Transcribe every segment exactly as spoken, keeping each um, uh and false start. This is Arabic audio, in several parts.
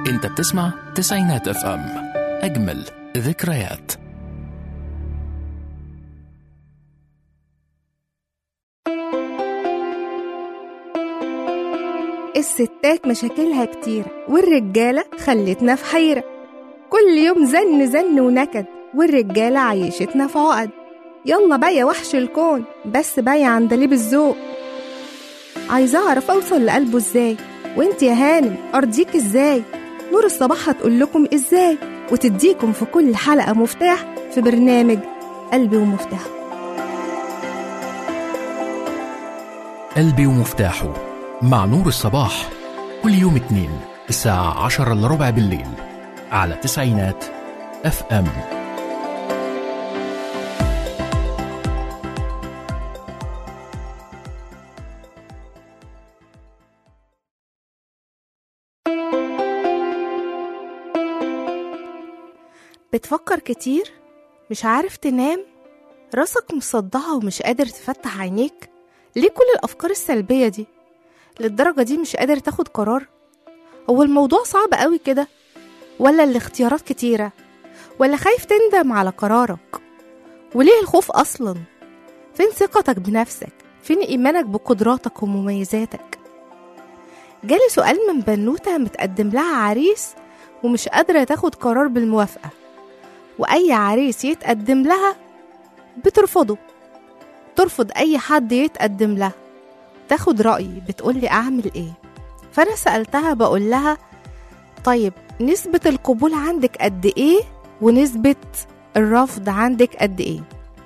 انت بتسمع تسعينات اف ام، اجمل ذكريات. الستات مشاكلها كتير والرجالة خلتنا في حيرة، كل يوم زن زن ونكد والرجالة عيشتنا في عقد. يلا بقى يا وحش الكون، بس بقى يا عندليب الذوق، عايزة أعرف أوصل لقلبه إزاي، وإنت يا هانم أرضيك إزاي؟ نور الصباح هتقول لكم إزاي، وتديكم في كل حلقة مفتاح في برنامج قلبي ومفتاحه. قلبي ومفتاحه مع نور الصباح، كل يوم اتنين الساعة عشرة إلا ربع بالليل على تسعينات اف ام. بتفكر كتير، مش عارف تنام، راسك مصدعة ومش قادر تفتح عينيك؟ ليه كل الأفكار السلبية دي؟ للدرجة دي مش قادر تاخد قرار؟ هو الموضوع صعب قوي كده؟ ولا الاختيارات كتيرة؟ ولا خايف تندم على قرارك؟ وليه الخوف أصلا؟ فين ثقتك بنفسك؟ فين إيمانك بقدراتك ومميزاتك؟ جالي سؤال من بنوتة متقدم لها عريس ومش قادرة تاخد قرار بالموافقة، وأي عريس يتقدم لها بترفضه، ترفض أي حد يتقدم لها، تاخد رأيي، بتقولي أعمل إيه؟ فأنا سألتها بقول لها طيب نسبة القبول عندك قد إيه ونسبة الرفض عندك قد إيه؟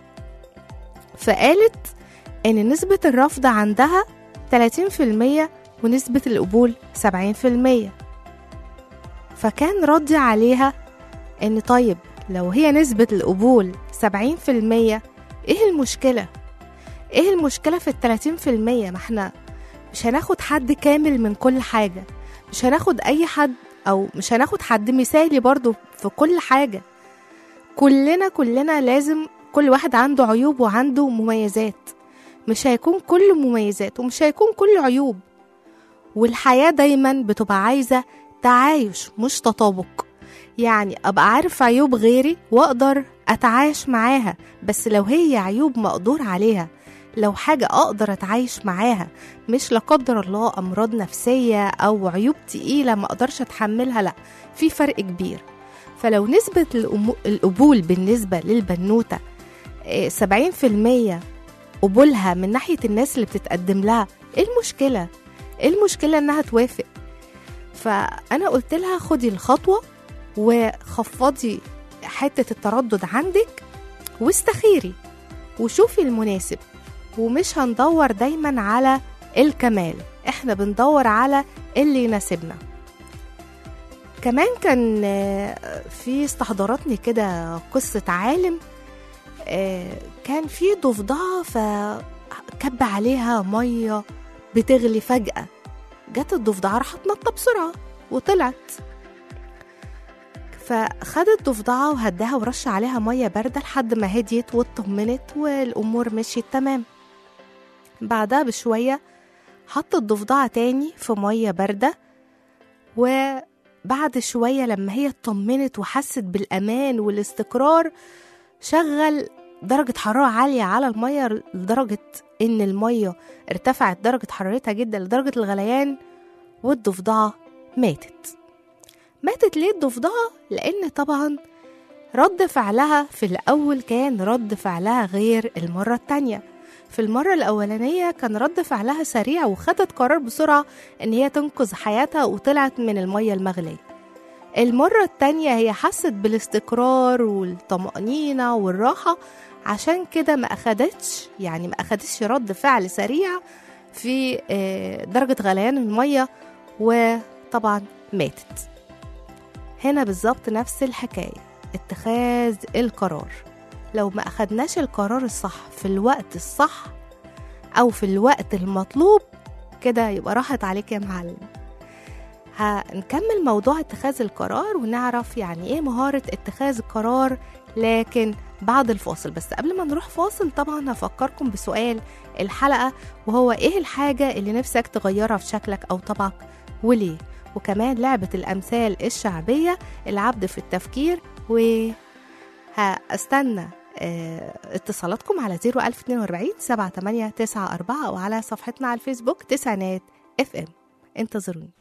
فقالت إن نسبة الرفض عندها ثلاثين في المية ونسبة القبول سبعين في المية. فكان ردي عليها إن طيب لو هي نسبة القبول سبعين في المية، إيه المشكلة؟ إيه المشكلة في الثلاثين في المية؟ ما احنا مش هناخد حد كامل من كل حاجة، مش هناخد أي حد، أو مش هناخد حد مثالي برضو في كل حاجة. كلنا كلنا لازم، كل واحد عنده عيوب وعنده مميزات، مش هيكون كله مميزات ومش هيكون كله عيوب. والحياة دايما بتبقى عايزة تعايش مش تطابق، يعني أبقى عارف عيوب غيري وأقدر أتعايش معاها، بس لو هي عيوب مقدور عليها، لو حاجة أقدر أتعايش معاها، مش لا قدر الله أمراض نفسية أو عيوب تقيلة ما أقدرش أتحملها، لا، في فرق كبير. فلو نسبة القبول بالنسبة للبنوتة سبعين في المية قبولها من ناحية الناس اللي بتتقدم لها، إيه المشكلة؟ إيه المشكلة إنها توافق؟ فأنا قلت لها خدي الخطوة وخفضي حتة التردد عندك واستخيري وشوفي المناسب، ومش هندور دايما على الكمال، احنا بندور على اللي يناسبنا. كمان كان في استحضرتني كده قصة عالم، كان في ضفدعة فكب عليها مية بتغلي، فجأة جت الضفدعة راحت نطة بسرعة وطلعت، فخدت ضفدعة وهداها ورش عليها مية باردة لحد ما هديت واطمنت والأمور مشيت تمام. بعدها بشوية حطت ضفدعة تاني في مية باردة، وبعد شوية لما هي اطمنت وحست بالأمان والاستقرار، شغل درجة حرارة عالية على المية لدرجة إن المية ارتفعت درجة حرارتها جدا لدرجة الغليان، والضفدعة ماتت. ماتت ليه الضفدعة؟ لأن طبعا رد فعلها في الأول كان رد فعلها غير المرة التانية. في المرة الأولانية كان رد فعلها سريع وخدت قرار بسرعة إن هي تنقذ حياتها وطلعت من المية المغلية. المرة التانية هي حست بالاستقرار والطمأنينة والراحة، عشان كده ما أخدتش يعني ما أخدتش رد فعل سريع في درجة غليان المية وطبعا ماتت. هنا بالظبط نفس الحكاية، اتخاذ القرار. لو ما أخدناش القرار الصح في الوقت الصح أو في الوقت المطلوب كده يبقى راحت عليك يا معلم. هنكمل موضوع اتخاذ القرار ونعرف يعني ايه مهارة اتخاذ القرار، لكن بعد الفاصل. بس قبل ما نروح فاصل طبعا هفكركم بسؤال الحلقة، وهو ايه الحاجة اللي نفسك تغيرها في شكلك أو طبعك وليه؟ وكمان لعبة الأمثال الشعبية، العبد في التفكير. وهستنى اتصالاتكم على صفر ألف اتنين وأربعين سبعة تمانية تسعة أربعة أو على صفحتنا على الفيسبوك تسعينات اف ام. انتظروني.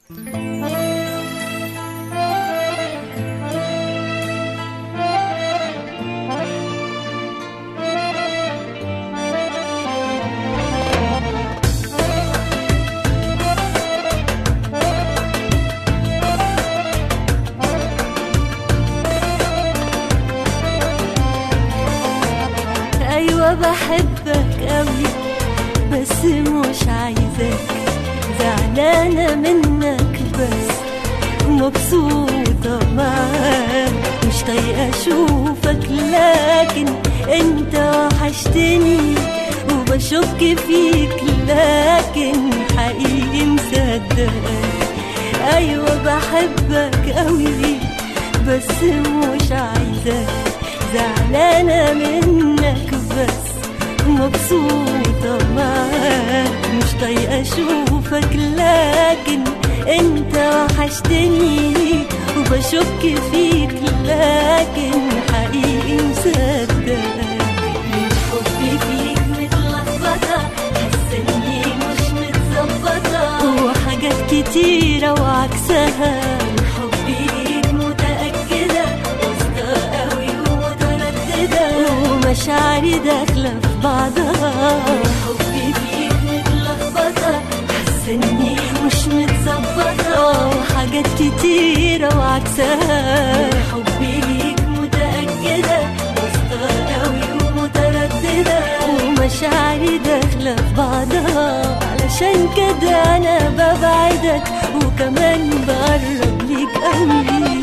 أيوة بحبك قوي بس مش عايزاك، زعلانة منك بس مبسوطة معاك، مش طايقة أشوفك لكن أنت وحشتني وبشك فيك لكن حقيقي مصدقك. أيوة بحبك قوي بس مش عايزاك، زعلانة منك بس مبسوطة معاك، مش طايقة أشوفك لكن أنت وحشتني وبشك فيك لكن حقيقي مصدقك. من حبي فيك متلخبطة، حاسة إني مش متظبطة وحاجات كتيرة وعكسها. من حبي ليك متأكدة واثقة قوي ومترددة ومشاعري داخلة في بعضها. حبي فيك متلخبطة، حاسة إني مش متظبطة وحاجات كتيرة وعكسها. حبي ليك متأكدة واثقة قوي ومترددة ومشاعري داخلة في بعضها. علشان كده أنا ببعدك وكمان بقرب ليك قوي.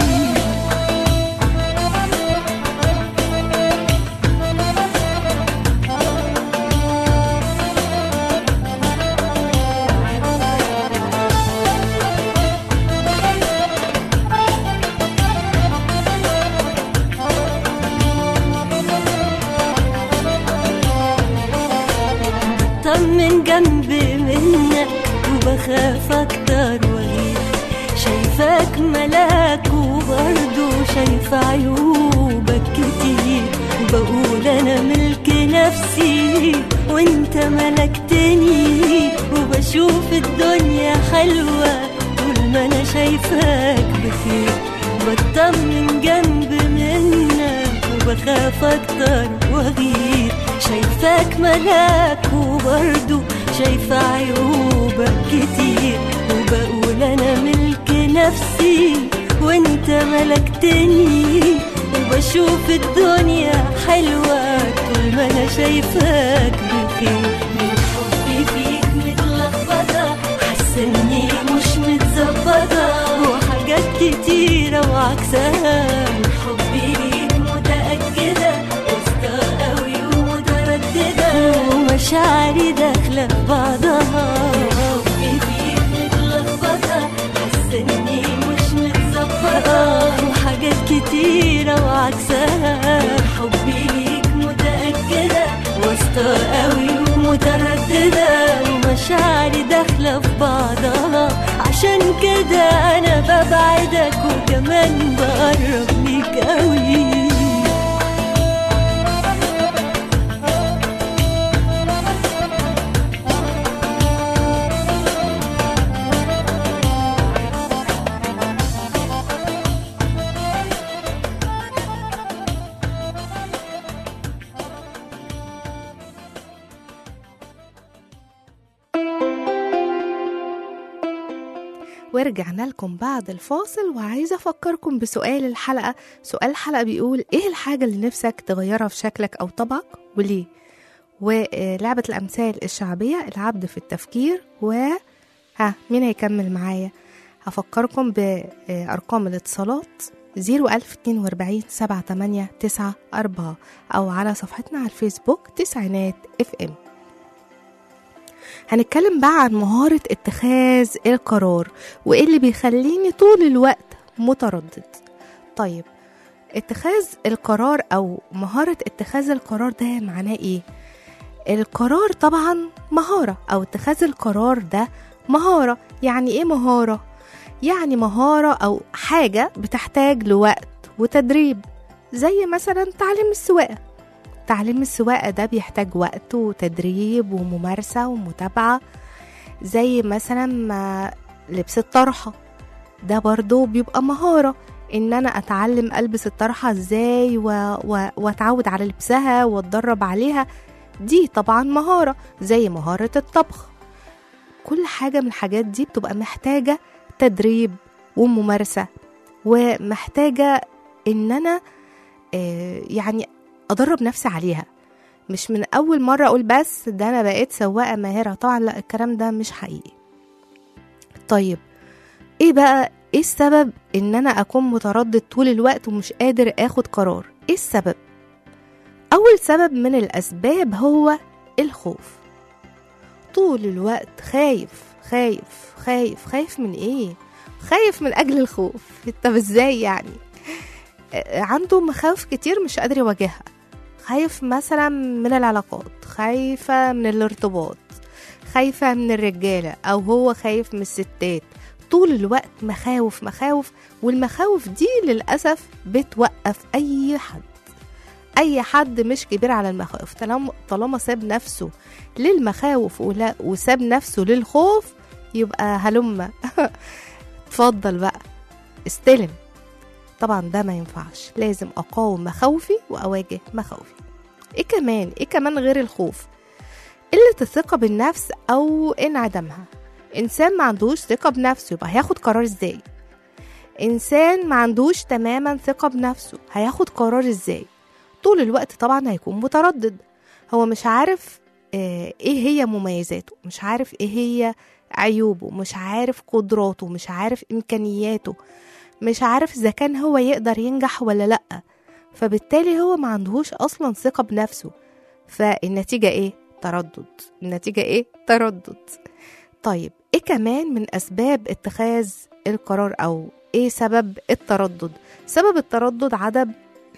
من جنبي منك وبخاف اكتر واغير، شايفاك ملاك وبرضو شايفة عيوبك كتير، بقول انا ملك نفسي وانت ملكتني، وبشوف الدنيا حلوة طول ما انا شايفاك بخير. بطمن جنبي منك وبخاف اكتر واغير، شايفاك ملاك وبرضو شايفة عيوبك كتير، وبقول أنا ملك نفسي وانت ملكتني، وبشوف الدنيا حلوة طول ما أنا شايفاك بخير. من حبي فيك متلخبطة، حاسة إني مش متظبطة وحاجات كتيرة وعكسها. من حبي ليك متأكدة واثقة قوي ومترددة ومشاعري داخلة في بعضها. حبي فيك متلخبطة، حاسة إني مش متظبطة وحاجات كتيرة وعكسها. حبي ليك متأكدة واثقة قوي ومترددة ومشاعري داخلة في بعضها. عشان كده أنا ببعدك وكمان بقرب ليك قوي. ورجعنا لكم بعد الفاصل، وعايزة أفكركم بسؤال الحلقة. سؤال الحلقة بيقول إيه الحاجة اللي نفسك تغيرها في شكلك أو طبعك وليه؟ ولعبة الأمثال الشعبية، العبد في التفكير، و ها مين هيكمل معايا؟ هفكركم بأرقام الاتصالات صفر ألف اتنين وأربعين سبعة تمانية تسعة أربعة أو على صفحتنا على الفيسبوك تسعينات اف ام. هنتكلم بقى عن مهارة اتخاذ القرار وإيه اللي بيخليني طول الوقت متردد. طيب اتخاذ القرار أو مهارة اتخاذ القرار ده معناه إيه؟ القرار طبعا مهارة، أو اتخاذ القرار ده مهارة. يعني إيه مهارة؟ يعني مهارة أو حاجة بتحتاج لوقت وتدريب، زي مثلا تعليم السواقة. تعليم السواقة ده بيحتاج وقت وتدريب وممارسة ومتابعة. زي مثلا ما لبس الطرحة ده برضو بيبقى مهارة، ان انا اتعلم البس الطرحة ازاي و... و... واتعود على لبسها واتدرب عليها. دي طبعا مهارة. زي مهارة الطبخ. كل حاجة من الحاجات دي بتبقى محتاجة تدريب وممارسة، ومحتاجة ان انا آه يعني ادرب نفسي عليها، مش من اول مرة اقول بس ده انا بقيت سواقة ماهرة. طبعا لا، الكلام ده مش حقيقي. طيب ايه بقى ايه السبب ان انا اكون متردد طول الوقت ومش قادر اخد قرار؟ ايه السبب؟ اول سبب من الاسباب هو الخوف. طول الوقت خايف خايف خايف خايف من ايه؟ خايف من اجل الخوف. طب ازاي يعني؟ عنده مخاوف كتير مش قادر يواجهها. خايف مثلا من العلاقات، خايفة من الارتباط، خايفة من الرجالة، او هو خايف من الستات. طول الوقت مخاوف مخاوف، والمخاوف دي للأسف بتوقف أي حد. أي حد مش كبير على المخاوف. طالما طالما ساب نفسه للمخاوف ولا وساب نفسه للخوف، يبقى هلم اتفضل بقى استلم. طبعا ده ما ينفعش، لازم أقاوم مخاوفي وأواجه مخاوفي. إيه كمان إيه كمان غير الخوف؟ قلة الثقة بالنفس أو انعدامها. إنسان ما عندوش ثقة بنفسه يبقى هياخد قرار إزاي؟ إنسان ما عندوش تماما ثقة بنفسه هياخد قرار إزاي؟ طول الوقت طبعا هيكون متردد. هو مش عارف آه إيه هي مميزاته، مش عارف إيه هي عيوبه، مش عارف قدراته، مش عارف إمكانياته، مش عارف إذا كان هو يقدر ينجح ولا لأ. فبالتالي هو ما عندهوش أصلا ثقة بنفسه. فالنتيجة إيه؟ تردد. النتيجة إيه؟ تردد. طيب ايه كمان من اسباب اتخاذ القرار، او ايه سبب التردد؟ سبب التردد عدم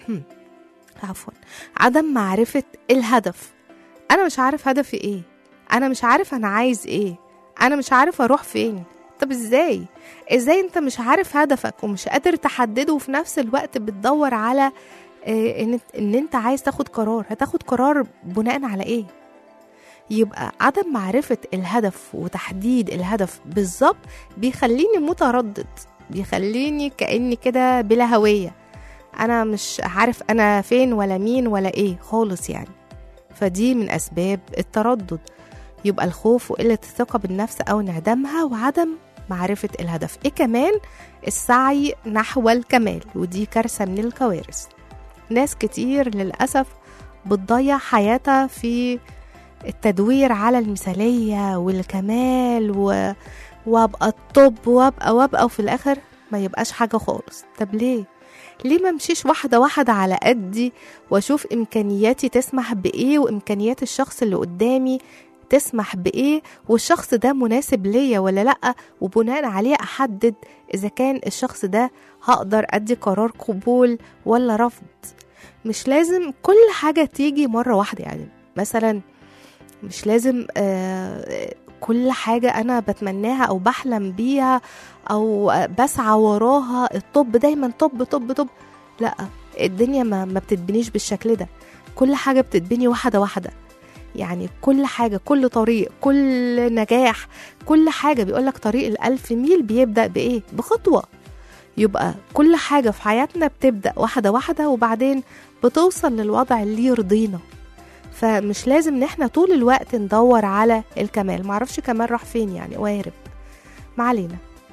عفوا عدم معرفة الهدف. انا مش عارف هدفي ايه، انا مش عارف انا عايز ايه، انا مش عارف اروح فين. طب ازاي ازاي انت مش عارف هدفك ومش قادر تحدده، وفي نفس الوقت بتدور على إيه ان ان انت عايز تاخد قرار؟ هتاخد قرار بناء على ايه؟ يبقى عدم معرفة الهدف وتحديد الهدف بالظبط بيخليني متردد، بيخليني كأني كده بلا هوية. أنا مش عارف أنا فين ولا مين ولا إيه خالص يعني. فدي من أسباب التردد. يبقى الخوف وقلة الثقة بالنفس أو انعدامها وعدم معرفة الهدف. إيه كمان؟ السعي نحو الكمال، ودي كارثة من الكوارث. ناس كتير للأسف بتضيع حياتها في التدوير على المثالية والكمال و... وابقى الطب وابقى وابقى وفي الآخر ما يبقاش حاجة خالص. طب ليه؟ ليه ما مشيش واحدة واحدة على قدي واشوف إمكانياتي تسمح بإيه وإمكانيات الشخص اللي قدامي تسمح بإيه، والشخص ده مناسب ليا ولا لأ، وبناء عليه أحدد إذا كان الشخص ده هقدر أدي قرار قبول ولا رفض. مش لازم كل حاجة تيجي مرة واحدة. يعني مثلا مش لازم آه كل حاجة أنا بتمناها أو بحلم بيها أو بسعى وراها الطب دايما طب طب طب. لا، الدنيا ما, ما بتتبنيش بالشكل ده. كل حاجة بتتبني واحدة واحدة. يعني كل حاجة، كل طريق، كل نجاح، كل حاجة بيقولك طريق الألف ميل بيبدأ بإيه؟ بخطوة. يبقى كل حاجة في حياتنا بتبدأ واحدة واحدة وبعدين بتوصل للوضع اللي يرضينا. فمش لازم ان احنا طول الوقت ندور على الكمال. معرفش كمال راح فين يعني، وارب ما علينا.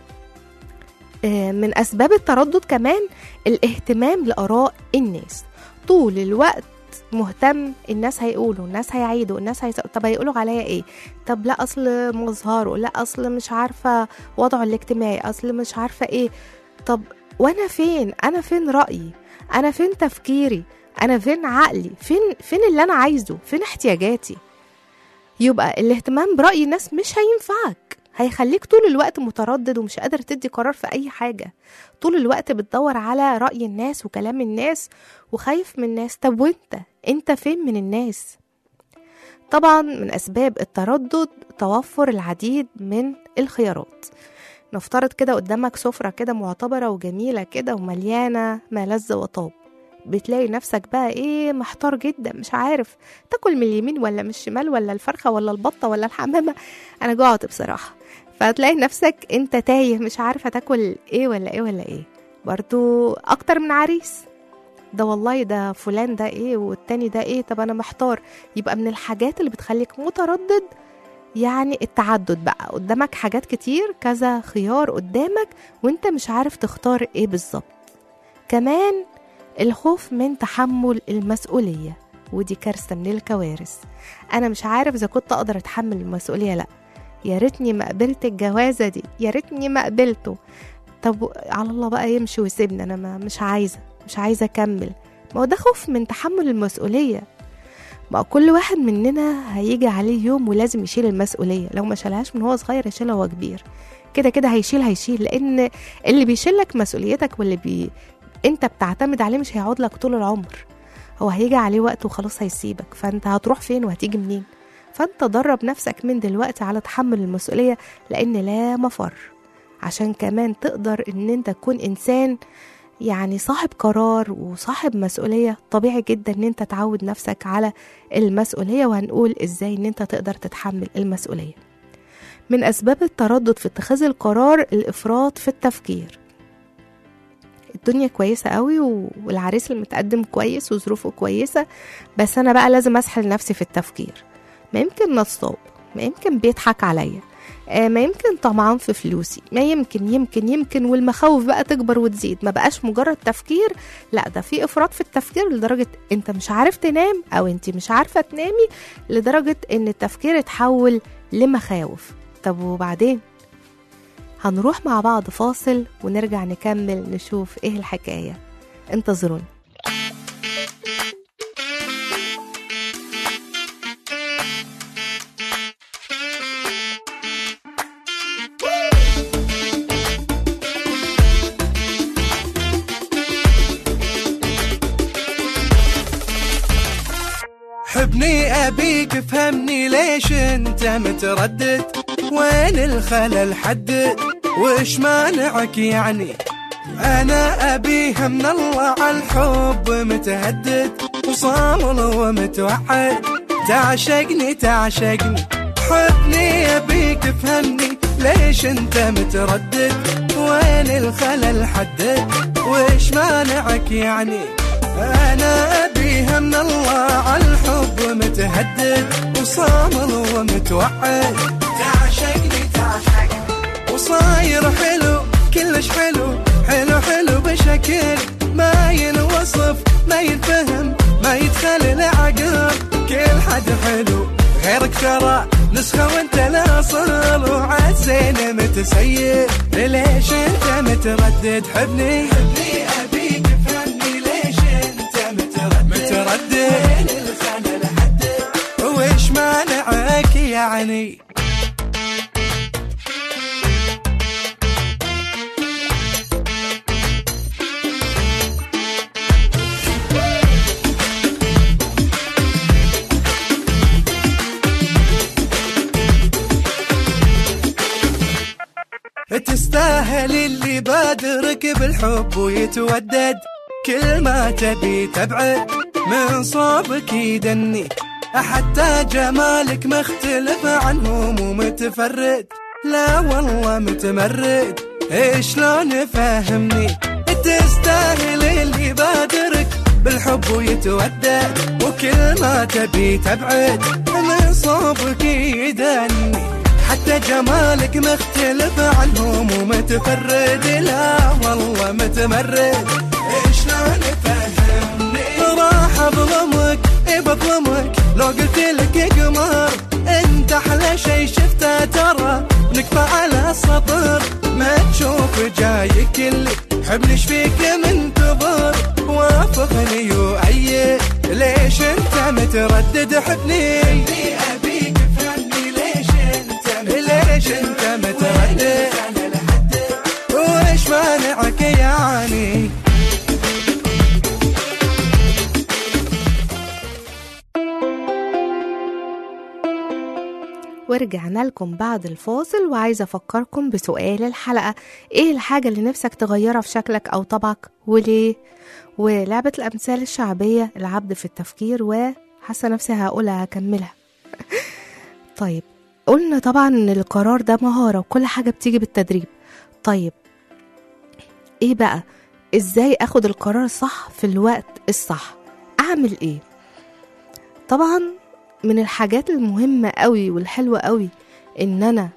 من اسباب التردد كمان الاهتمام لآراء الناس. طول الوقت مهتم، الناس هيقولوا، الناس هيعيدوا، الناس هيسألوا، طب هيقولوا عليا ايه؟ طب لا اصل مظهره، لا اصل مش عارفة وضعه الاجتماعي، اصل مش عارفة ايه. طب وانا فين؟ انا فين رأيي؟ انا فين تفكيري؟ انا فين عقلي؟ فين فين اللي انا عايزه؟ فين احتياجاتي؟ يبقى الاهتمام برأي الناس مش هينفعك، هيخليك طول الوقت متردد ومش قادر تدي قرار في اي حاجة. طول الوقت بتدور على رأي الناس وكلام الناس وخايف من الناس. طب وانت انت فين من الناس؟ طبعا من اسباب التردد توفر العديد من الخيارات. نفترض كده قدامك سفرة كده معتبرة وجميلة كده ومليانة ما لذ وطاب، بتلاقي نفسك بقى ايه محتار جدا، مش عارف تاكل من اليمين ولا من الشمال ولا الفرخة ولا البطة ولا الحمامة. انا جوعت بصراحة. فتلاقي نفسك انت تايه مش عارفة تاكل ايه ولا ايه ولا ايه. برضو اكتر من عريس، ده والله ده فلان ده ايه والتاني ده ايه، طب انا محتار. يبقى من الحاجات اللي بتخليك متردد يعني التعدد، بقى قدامك حاجات كتير كذا خيار قدامك وانت مش عارف تختار ايه بالظبط. كمان الخوف من تحمل المسؤولية، ودي كارثة من الكوارث. انا مش عارف اذا كنت اقدر اتحمل المسؤولية، لا يا ريتني ما قبلت الجوازة دي، يا ريتني ما قبلته. طب على الله بقى يمشي ويسيبني، انا ما مش عايزة مش عايزة اكمل. ما هو ده خوف من تحمل المسؤولية. ما كل واحد مننا هيجي عليه يوم ولازم يشيل المسؤولية، لو ما شالهاش من هو صغير يشيلها وهو كبير، كده كده هيشيل هيشيل لان اللي بيشيلك مسؤوليتك واللي بي... انت بتعتمد عليه مش هيقعد لك طول العمر، هو هيجي عليه وقت وخلاص هيسيبك، فانت هتروح فين وهتيجي منين؟ فانت درب نفسك من دلوقتي على تحمل المسؤولية، لان لا مفر. عشان كمان تقدر ان انت تكون انسان يعني صاحب قرار وصاحب مسؤولية، طبيعي جدا ان انت تعود نفسك على المسؤولية. وهنقول ازاي ان انت تقدر تتحمل المسؤولية. من اسباب التردد في اتخاذ القرار الافراط في التفكير. الدنيا كويسة قوي والعريس المتقدم كويس وظروفه كويسة، بس انا بقى لازم اسحل نفسي في التفكير. ما يمكن نصاب، ما يمكن بيضحك عليا، ما يمكن طمعان في فلوسي، ما يمكن يمكن يمكن والمخاوف بقى تكبر وتزيد. ما بقاش مجرد تفكير، لا ده في افراط في التفكير لدرجة انت مش عارف تنام او انت مش عارفة تنامي، لدرجة ان التفكير اتحول لمخاوف. طب وبعدين؟ هنروح مع بعض فاصل ونرجع نكمل نشوف ايه الحكاية. انتظروني. حبني أبيك فهمني ليش انت متردد، وين الخلل حدد وإيش مانعك يعني؟ أنا أبيها من الله عالحب متهدد وصامل ومتوحد، تعشقني تعشقني. حبني أبيك فهمني ليش انت متردد، وين الخلل حدد وإيش مانعك يعني؟ أنا أبيها من الله عالحب متهدد وصامل ومتوحد، تعشقني تعشقني. وصاير حلو كلش حلو حلو حلو بشكل ما ينوصف ما ينفهم ما يدخل العقل. كل حد حلو غيرك ترى نسخة وانت الاصل، وعالزين متسير ليش انت متردد؟ حبني حبني أبيك فهمني ليش انت متردد متردد وين الخلل حدد وإيش مانعك يعني؟ تستاهل اللي بادرك بالحب ويتودد، كل ما تبي تبعد من صوبك يدني، حتى جمالك مختلف عنهم ومتفرد. لا والله متمرد شلون فهمني؟ تستاهل اللي بادرك بالحب ويتودد، وكل ما تبي تبعد من صوبك يدني، حتى جمالك مختلف عنهم ومتفرد. لا والله متمرد شلون فهمني؟ راح اظلمك اي بظلمك لو قلت لك يا قمر انت احلى شي شفته ترى، نكفى على السطر ما تشوف جايك اللي حبني شفيك منتظر. وافقني وأيد ليش انت متردد؟ حبني أبيك فهمني ليش انت ليش انت متردد وإيش مانعك يعني؟ ورجعنا لكم بعد الفاصل، وعايزة أفكركم بسؤال الحلقة: إيه الحاجة اللي نفسك تغيرها في شكلك أو طبعك وليه؟ ولعبة الأمثال الشعبية العبد في التفكير، وحاسة نفسي هقولها هكملها. طيب، قلنا طبعا إن القرار ده مهارة وكل حاجة بتيجي بالتدريب. طيب إيه بقى؟ إزاي أخد القرار الصح في الوقت الصح؟ أعمل إيه؟ طبعا من الحاجات المهمة قوي والحلوة قوي إن أنا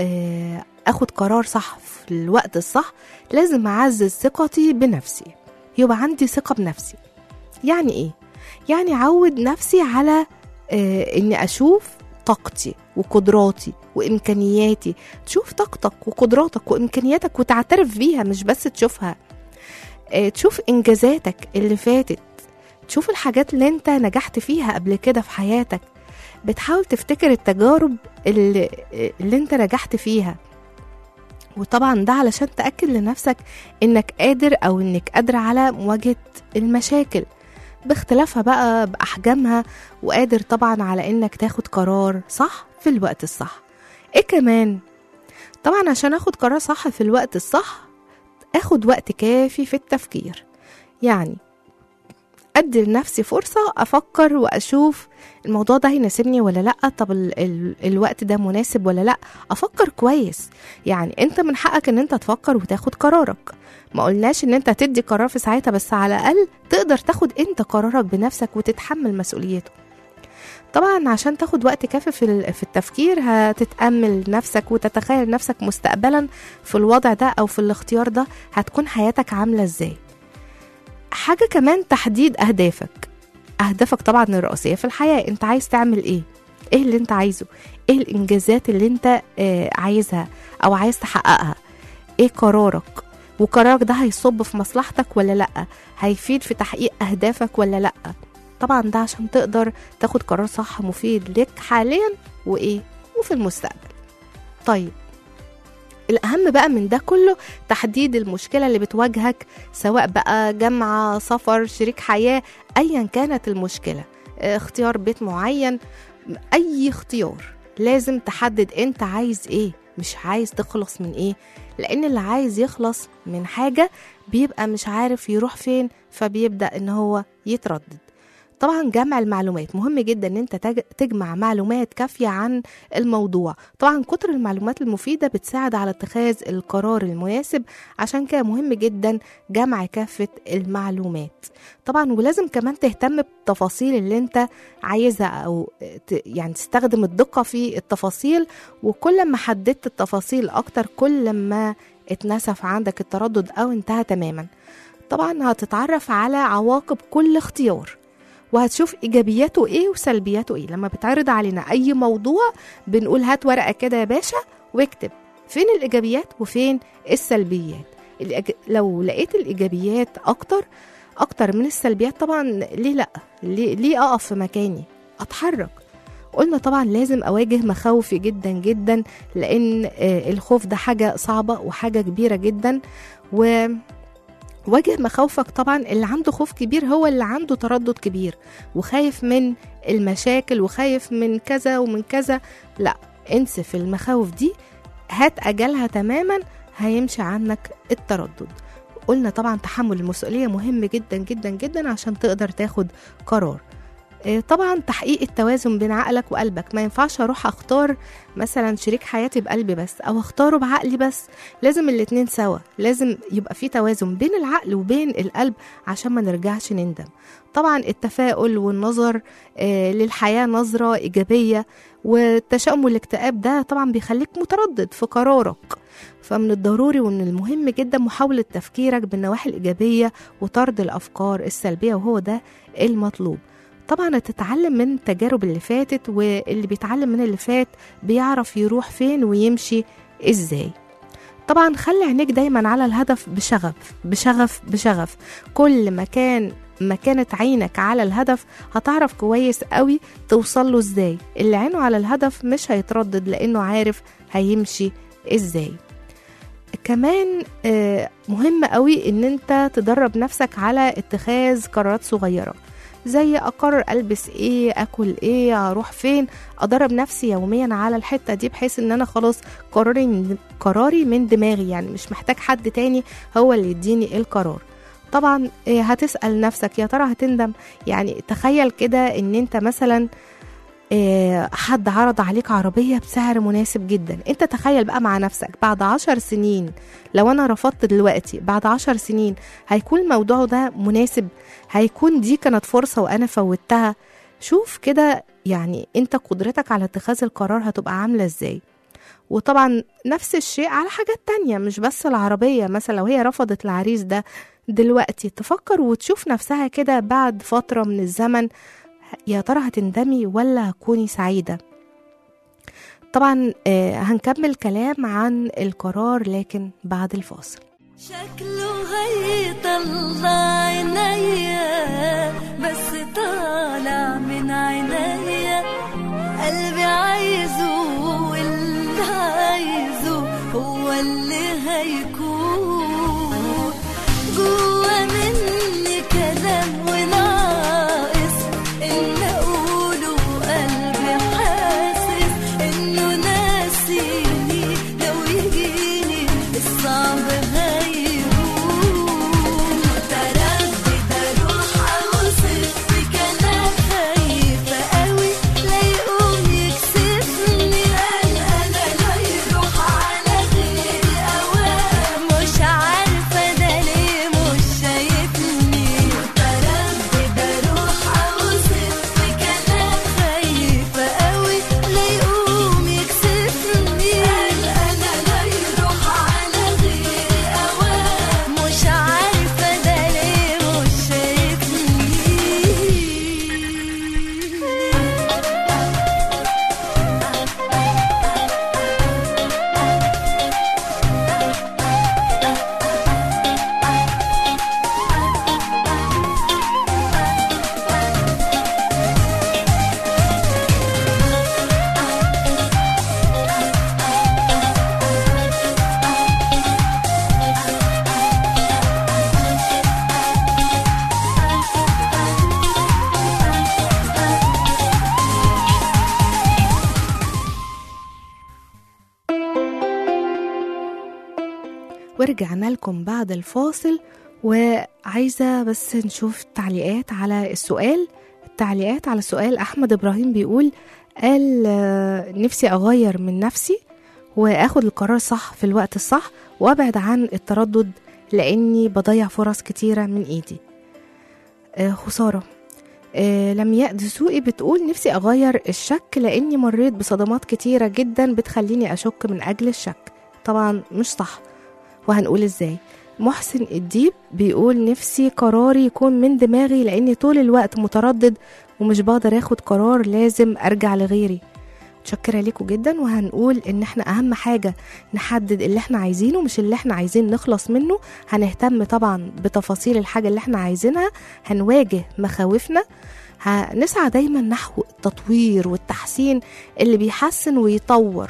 أخد قرار صح في الوقت الصح. لازم أعزز ثقتي بنفسي، يبقى عندي ثقة بنفسي. يعني إيه؟ يعني أعود نفسي على إني أشوف طاقتي وقدراتي وإمكانياتي. تشوف طاقتك وقدراتك وإمكانياتك وتعترف بيها، مش بس تشوفها. تشوف إنجازاتك اللي فاتت، تشوف الحاجات اللي انت نجحت فيها قبل كده في حياتك. بتحاول تفتكر التجارب اللي, اللي انت نجحت فيها، وطبعا ده علشان تأكد لنفسك انك قادر او انك قادر على مواجهة المشاكل باختلافها بقى بأحجامها، وقادر طبعا على انك تاخد قرار صح في الوقت الصح. ايه كمان؟ طبعا عشان اخد قرار صح في الوقت الصح اخد وقت كافي في التفكير. يعني أدي لنفسي فرصة أفكر وأشوف الموضوع ده هيناسبني ولا لأ. طب ال ال الوقت ده مناسب ولا لأ؟ أفكر كويس. يعني أنت من حقك أن أنت تفكر وتاخد قرارك. ما قلناش أن أنت تدي قرار في ساعتها، بس على الأقل تقدر تاخد أنت قرارك بنفسك وتتحمل مسؤوليته. طبعا عشان تاخد وقت كافي في, في التفكير هتتأمل نفسك وتتخيل نفسك مستقبلا في الوضع ده أو في الاختيار ده هتكون حياتك عاملة إزاي. حاجة كمان تحديد أهدافك. أهدافك طبعا الرئيسية في الحياة. أنت عايز تعمل إيه؟ إيه اللي أنت عايزه؟ إيه الإنجازات اللي أنت آه عايزها أو عايز تحققها؟ إيه قرارك؟ وقرارك ده هيصب في مصلحتك ولا لأ؟ هيفيد في تحقيق أهدافك ولا لأ؟ طبعا ده عشان تقدر تاخد قرار صح مفيد لك حاليا وإيه وفي المستقبل. طيب الأهم بقى من ده كله تحديد المشكلة اللي بتواجهك، سواء بقى جامعة، سفر، شريك حياة، أيا كانت المشكلة، اختيار بيت معين، أي اختيار لازم تحدد أنت عايز إيه، مش عايز تخلص من إيه. لأن اللي عايز يخلص من حاجة بيبقى مش عارف يروح فين، فبيبدأ إن هو يتردد. طبعا جمع المعلومات مهم جدا ان انت تجمع معلومات كافية عن الموضوع. طبعا كتر المعلومات المفيدة بتساعد على اتخاذ القرار المناسب، عشان كده مهم جدا جمع كافة المعلومات. طبعا ولازم كمان تهتم بالتفاصيل اللي انت عايزها، او يعني تستخدم الدقة في التفاصيل. وكل ما حددت التفاصيل اكتر كل ما اتنسف عندك التردد او انتهى تماما. طبعا هتتعرف على عواقب كل اختيار، وهتشوف إيجابياته إيه وسلبياته إيه. لما بتعرض علينا أي موضوع بنقول هات ورقة كده يا باشا واكتب فين الإيجابيات وفين السلبيات. لو لقيت الإيجابيات أكتر أكتر من السلبيات طبعا ليه لأ، ليه, ليه أقف في مكاني أتحرك. قلنا طبعا لازم أواجه مخاوفي جدا جدا، لأن الخوف ده حاجة صعبة وحاجة كبيرة جدا. و واجه مخاوفك. طبعا اللي عنده خوف كبير هو اللي عنده تردد كبير وخايف من المشاكل وخايف من كذا ومن كذا. لا، انسف المخاوف دي، هات أجلها تماما، هيمشي عنك التردد. قلنا طبعا تحمل المسؤولية مهم جدا جدا جدا عشان تقدر تاخد قرار. طبعا تحقيق التوازن بين عقلك وقلبك. ما ينفعش اروح اختار مثلا شريك حياتي بقلبي بس او اختاره بعقلي بس، لازم الاتنين سوا، لازم يبقى في توازن بين العقل وبين القلب عشان ما نرجعش نندم. طبعا التفاؤل والنظر آه للحياة نظرة إيجابية، والتشاؤم والاكتئاب ده طبعا بيخليك متردد في قرارك. فمن الضروري ومن المهم جدا محاولة تفكيرك بالنواحي الإيجابية وطرد الأفكار السلبية، وهو ده المطلوب. طبعا تتعلم من التجارب اللي فاتت، واللي بيتعلم من اللي فات بيعرف يروح فين ويمشي ازاي. طبعا خلي عينيك دايما على الهدف بشغف بشغف بشغف. كل ما كان ما كانت عينك على الهدف هتعرف كويس قوي توصل له ازاي. اللي عينه على الهدف مش هيتردد لانه عارف هيمشي ازاي. كمان مهم قوي ان انت تدرب نفسك على اتخاذ قرارات صغيرة. زي أقرر ألبس إيه، أكل إيه، أروح فين، أدرب نفسي يوميا على الحتة دي بحيث إن أنا خلاص قراري قراري من دماغي، يعني مش محتاج حد تاني هو اللي يديني القرار. طبعا هتسأل نفسك يا ترى هتندم؟ يعني تخيل كده إن أنت مثلا حد عرض عليك عربية بسعر مناسب جدا، انت تخيل بقى مع نفسك بعد عشر سنين لو انا رفضت دلوقتي، بعد عشر سنين هيكون الموضوع ده مناسب؟ هيكون دي كانت فرصة وانا فوتها؟ شوف كده يعني انت قدرتك على اتخاذ القرار هتبقى عاملة ازاي. وطبعا نفس الشيء على حاجات تانية مش بس العربية، مثلا لو هي رفضت العريس ده دلوقتي تفكر وتشوف نفسها كده بعد فترة من الزمن، يا ترى هتندمي ولا هتكوني سعيدة؟ طبعا آه هنكمل كلام عن القرار لكن بعد الفاصل. شكله هيطلع عينيا بس طالع من عينيا، قلبي عايزه واللي عايزه هو اللي هيكون جوا مني كلام وناقص إن أقوله، قلبي حاسس إنه ناسيني، لو يجيني الصعب هيهون. تردد أروح أوصف بكلام خايفة قوي لا يقوم يكسفني، قال أنا لا يروح على غيري أوام، مش عارفة ده ليه مش شايفني. تردد أروح أوصف بكلام خايفة قوي لا يقوم يكسفني، قال أنا لا يروح على غيري أوام، مش عارفة ده ليه مش شايفني. ورجعنا لكم بعد الفاصل، وعايزة بس نشوف تعليقات على السؤال. التعليقات على السؤال أحمد إبراهيم بيقول قال آه، نفسي أغير من نفسي وأخد القرار صح في الوقت الصح وأبعد عن التردد لأني بضيع فرص كتيرة من إيدي. آه، خسارة. آه، لمياء دسوقي بتقول نفسي أغير الشك لأني مريت بصدمات كتيرة جدا بتخليني أشك من أجل الشك. طبعا مش صح، وهنقول ازاي. محسن الديب بيقول نفسي قراري يكون من دماغي لاني طول الوقت متردد ومش بقدر اخد قرار، لازم ارجع لغيري. متشكرة ليكم جدا، وهنقول ان احنا اهم حاجة نحدد اللي احنا عايزينه مش اللي احنا عايزين نخلص منه. هنهتم طبعا بتفاصيل الحاجة اللي احنا عايزينها، هنواجه مخاوفنا، هنسعى دايما نحو التطوير والتحسين اللي بيحسن ويطور.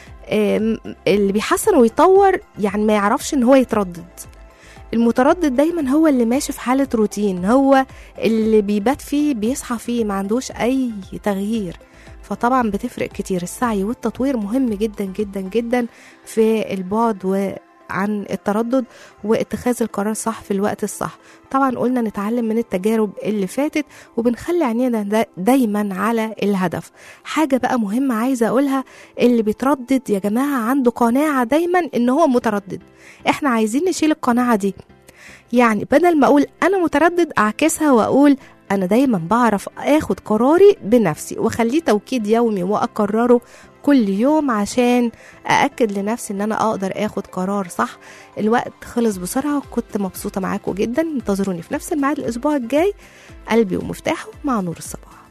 اللي بيحسن ويطور يعني ما يعرفش ان هو يتردد. المتردد دايما هو اللي ماشي في حالة روتين، هو اللي بيبات فيه بيصحى فيه، ما عندوش اي تغيير. فطبعا بتفرق كتير. السعي والتطوير مهم جدا جدا جدا في البعد وعن التردد واتخاذ القرار صح في الوقت الصح. طبعا قلنا نتعلم من التجارب اللي فاتت وبنخلي عينينا دايما على الهدف. حاجة بقى مهمة عايزة اقولها، اللي بيتردد يا جماعة عنده قناعة دايما ان هو متردد. احنا عايزين نشيل القناعة دي، يعني بدل ما اقول انا متردد اعكسها واقول انا دايما بعرف اخد قراري بنفسي واخليه توكيد يومي واكرره كل يوم عشان أأكد لنفسي ان انا اقدر اخد قرار صح. الوقت خلص بسرعة، كنت مبسوطة معاكم جدا. انتظروني في نفس الميعاد الاسبوع الجاي. قلبي ومفتاحه مع نور الصباح.